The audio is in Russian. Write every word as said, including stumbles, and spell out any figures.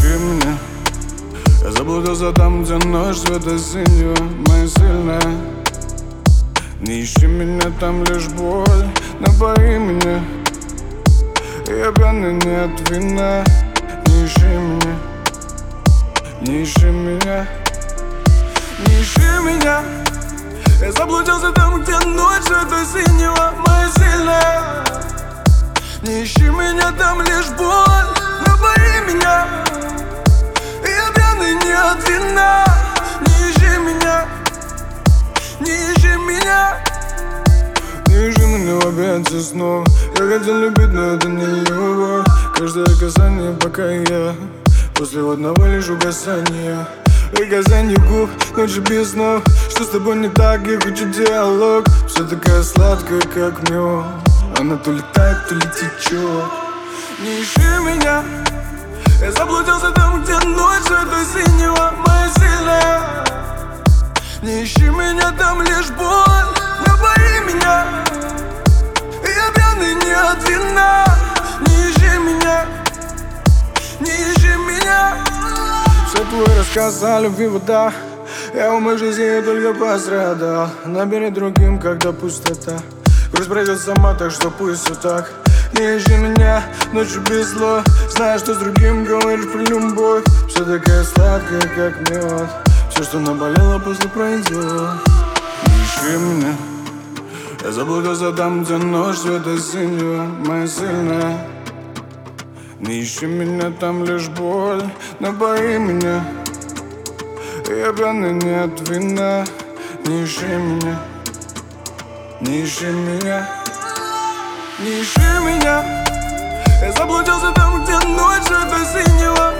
ищи меня. Я заблудился там, где ночь цвета синего, моя сильная. Не ищи меня, там лишь боль, напои меня. Я пьяный не от вина. Не ищи меня, не ищи меня, не ищи меня. Я заблудился там, где ночь цвета синего, моя сильная. Не ищи меня, там лишь боль, напои меня. Я пьяный не от вина. Не ищи меня, не ищи меня, не ищи меня в объятия снова. Я хотел любить, но это не любовь. Каждое касание, пока я после одного лишь угасания. Касание губ, ночи без снов. Что с тобой не так, я хочу диалог. Все такая сладкая, как мед. Она то летает, то ли течет. Не ищи меня. Я заблудился там, где ночь цвета синего, моя сильная. Не ищи меня, там лишь боль, напои меня. Я пьяный не от вина. Не ищи меня, не ищи меня. Все твой рассказ о любви вода. Я в моей жизни только пострадал. Набери другим, когда пустота. Грусть пройдет сама, так что пусть все так. Не ищи меня ночью без слов. Знаешь, что с другим говоришь про любовь. Все такая сладкая, как мед. Все, что наболело, после пройдет. Не ищи меня. Я заблудился там, где ночь цвета синего, моя сильная. Не ищи меня, там лишь боль, напои меня. Я пьяный не от вина. Не ищи меня, не ищи меня, не ищи меня. Я заблудился там, где ночь цвета синего,